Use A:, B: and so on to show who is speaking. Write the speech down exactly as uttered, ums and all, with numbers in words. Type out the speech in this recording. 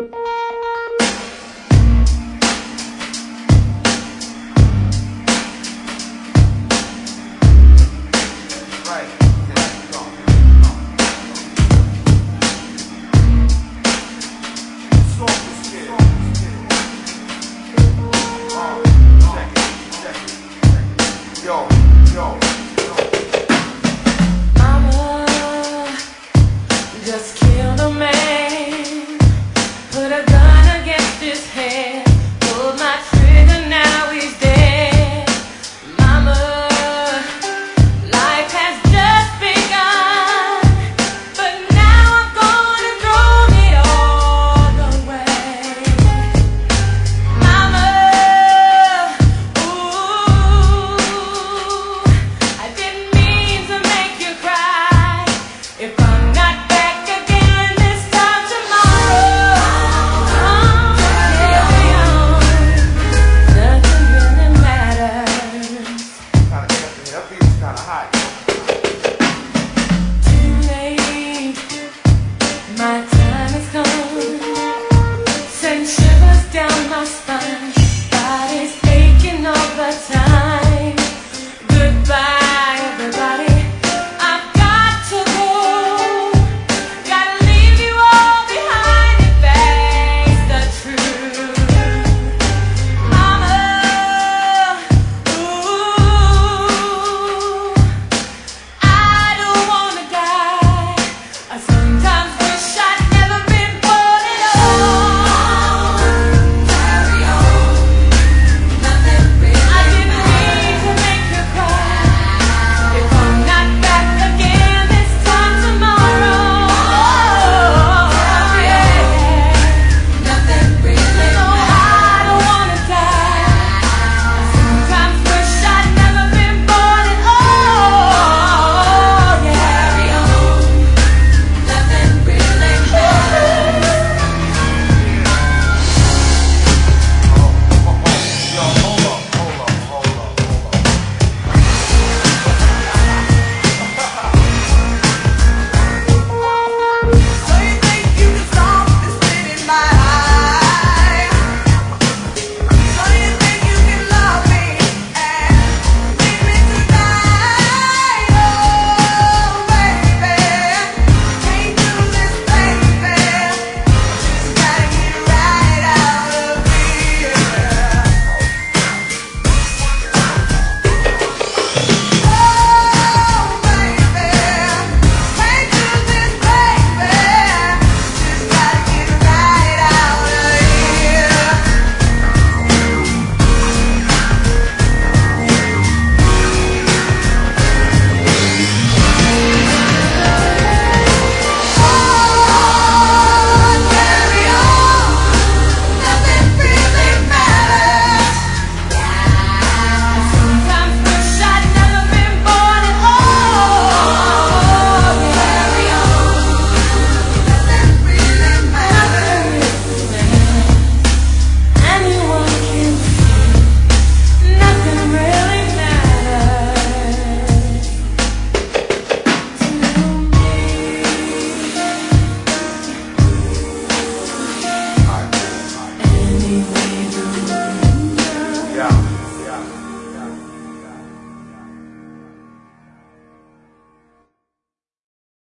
A: Just killed a man, put a gun against his head, pulled my trigger, now he's dead. Mama, life has just begun, but now I'm gonna throw it all away. Mama, ooh, I didn't mean to make you cry. If I'm not my time has come, send shivers down my spine.